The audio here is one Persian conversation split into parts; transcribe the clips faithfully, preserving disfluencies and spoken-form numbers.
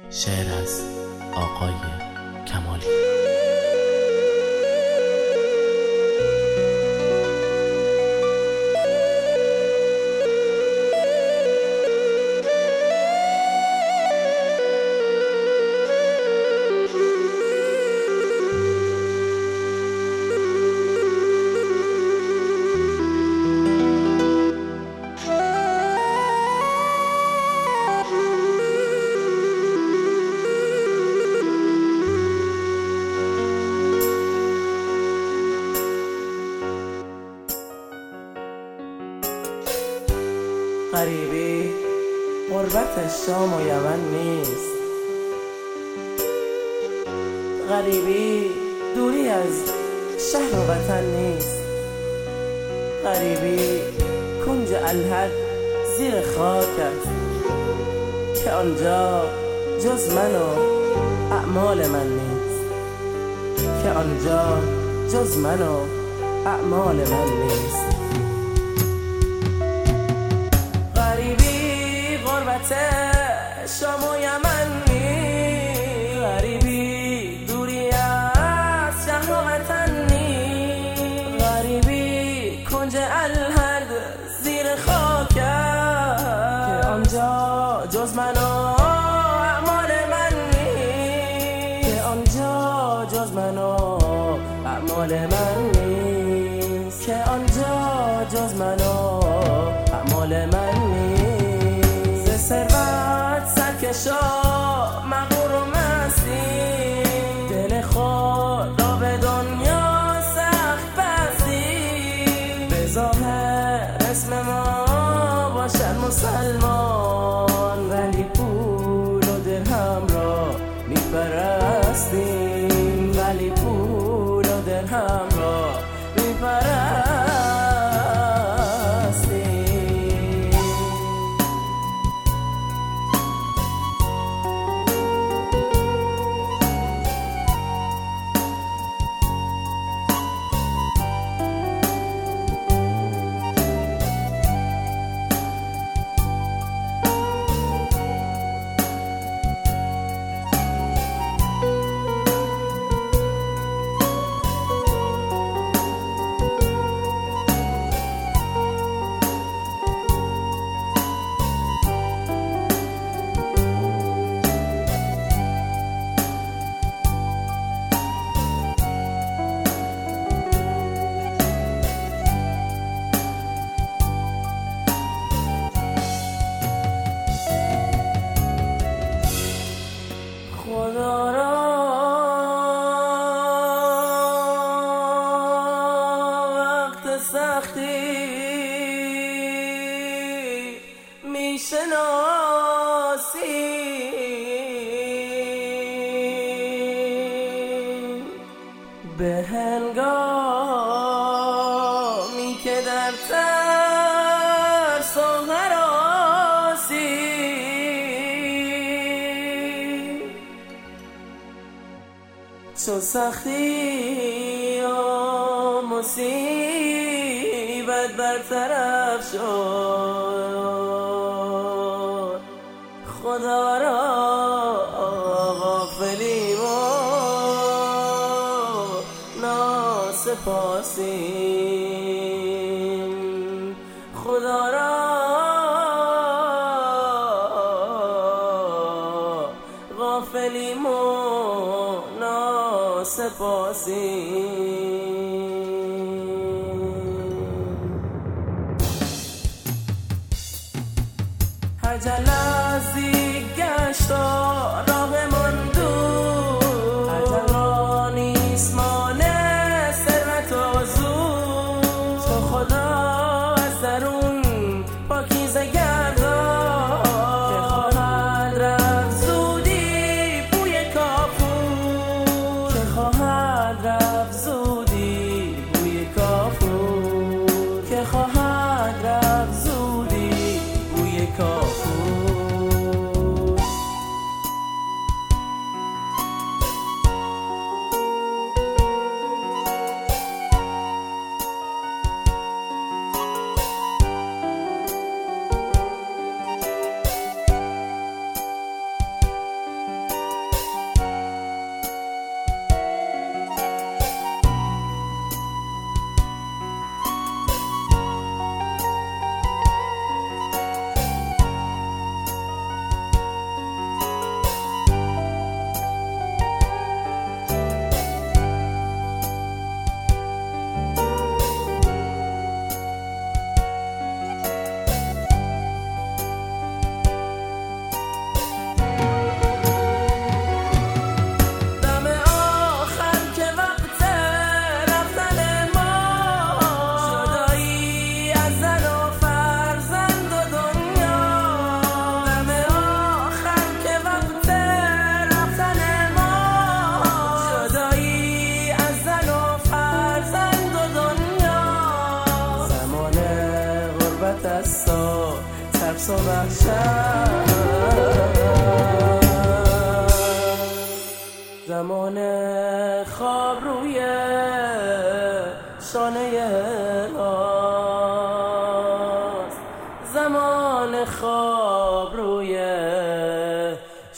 شعر از آقای کمالی. غریبی غربت شام و یمن نیست، غریبی دوری از شهر و وطن نیست، غریبی کنج الحد زیر خاک است که آنجا جز من و اعمال من نیست، که آنجا جز من و اعمال من نیست. غربت شام و یمن نیست، غریبی دوری از شهر و وطن نیست، غریبی کنج الحد زیر خاک است که آنجا جز من و اعمال من نیست، که آنجا جز من و اعمال من نیست، که آنجا جز من و اعمال من نیست. ثروت سرکشا مغرور و مستی، دل خود را به دنیا سخت بستی، به ظاهر اسم ما باشد مسلمان، ولی پول و درهم را میپرستیم، ولی پول و درهم را میپرستیم. خدا را وقت سختی میشناسی، به هنگامی که در ترس و هراسی، چو سختی و مصیبت برطرف شد، خدا را غافلیم و ناسپاسیم، خدا را غافلیم و ناسپاسیم. هر جلسه گشت و راهمان دور، هر جا نیست مال ثروت و زور، تو خدا از درون پاکیزه گردان که خواهد رفت زودی بوی کافور، که خواهد رفت زودی بوی کافور، که خواهد رفت زودی بوی کافور.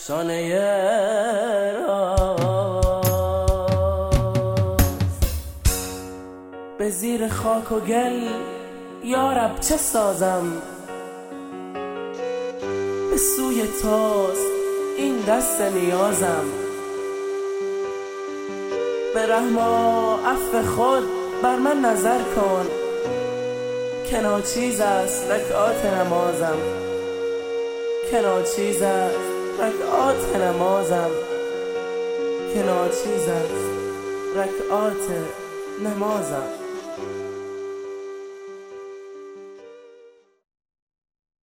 افسانه راست. به زیر خاک و گل یارب چه سازم، به سوی توست این دست نیازم. به رحم و عفو خود بر من نظر کن، که ناچیز است رکعات نمازم. که ناچیز است رکعات نمازم. که ناچیز است رکعات نمازم.